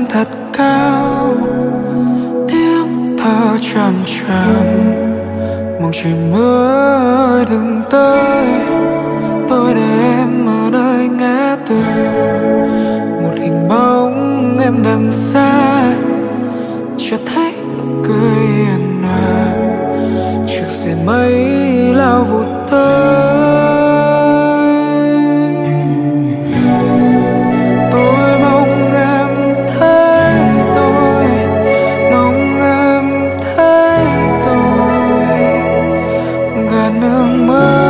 thật cao, tiếng thở trầm trầm, mong chỉ mưa đừng tới. Tôi để em ở nơi ngã tư, một hình bóng em đằng xa, chợt thấy nụ cười hiền hòa, chiếc xe mây lao vụt tới. Tôi mong em thấy tôi, mong em thấy tôi gần nước mơ.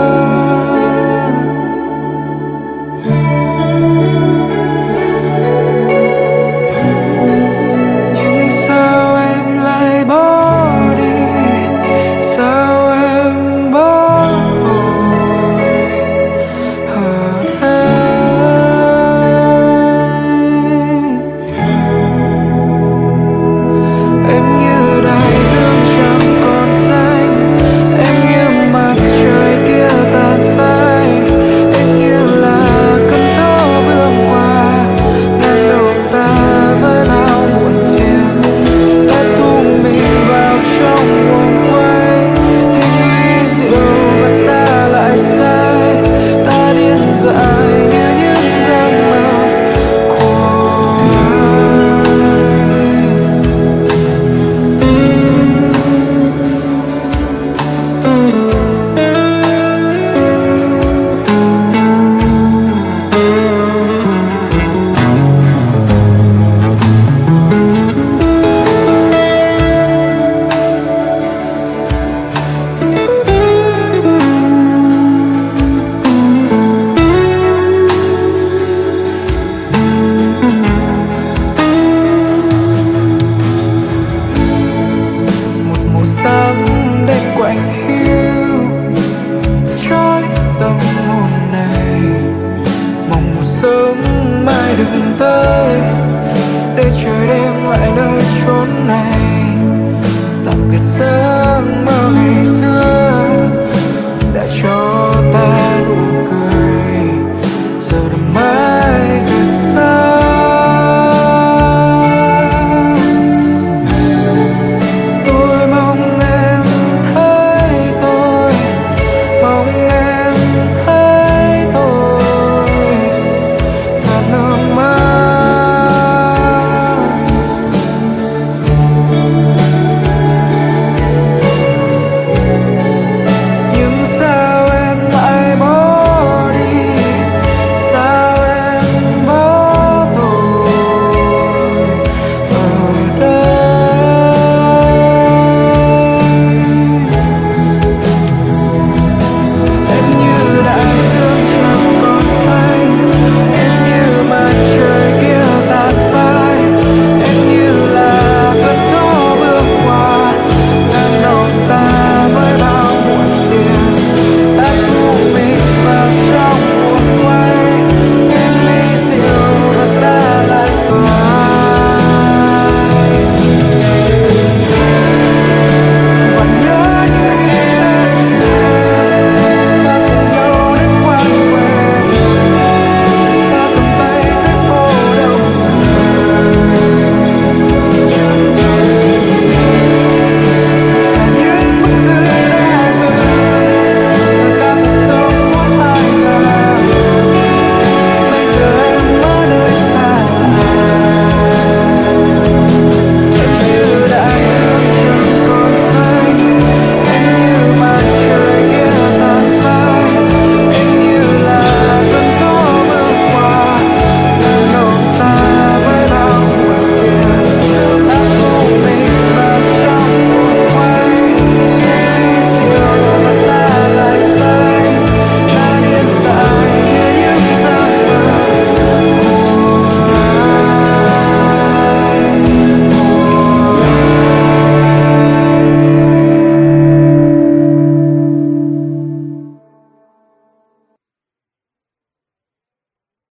Nhưng sao em lại bỏ đi, sao em bỏ tôi ở đây. Em như đại dương chẳng còn xanh, em như mặt trời kia tàn phai, em như là cơn gió bước qua ngàn đầu ta với bao muộn phiền. Ta thu mình vào trong guồng quay, thì nghĩ rượu và ta lại sai. Ta điên dại như những giấc mơ của một màu xám đen quạnh hiu trói tâm hồn này. Mong một sớm mai đừng tới, để trời đêm lại nơi chốn này. Tạm biệt giấc mơ ngày xưa đã cho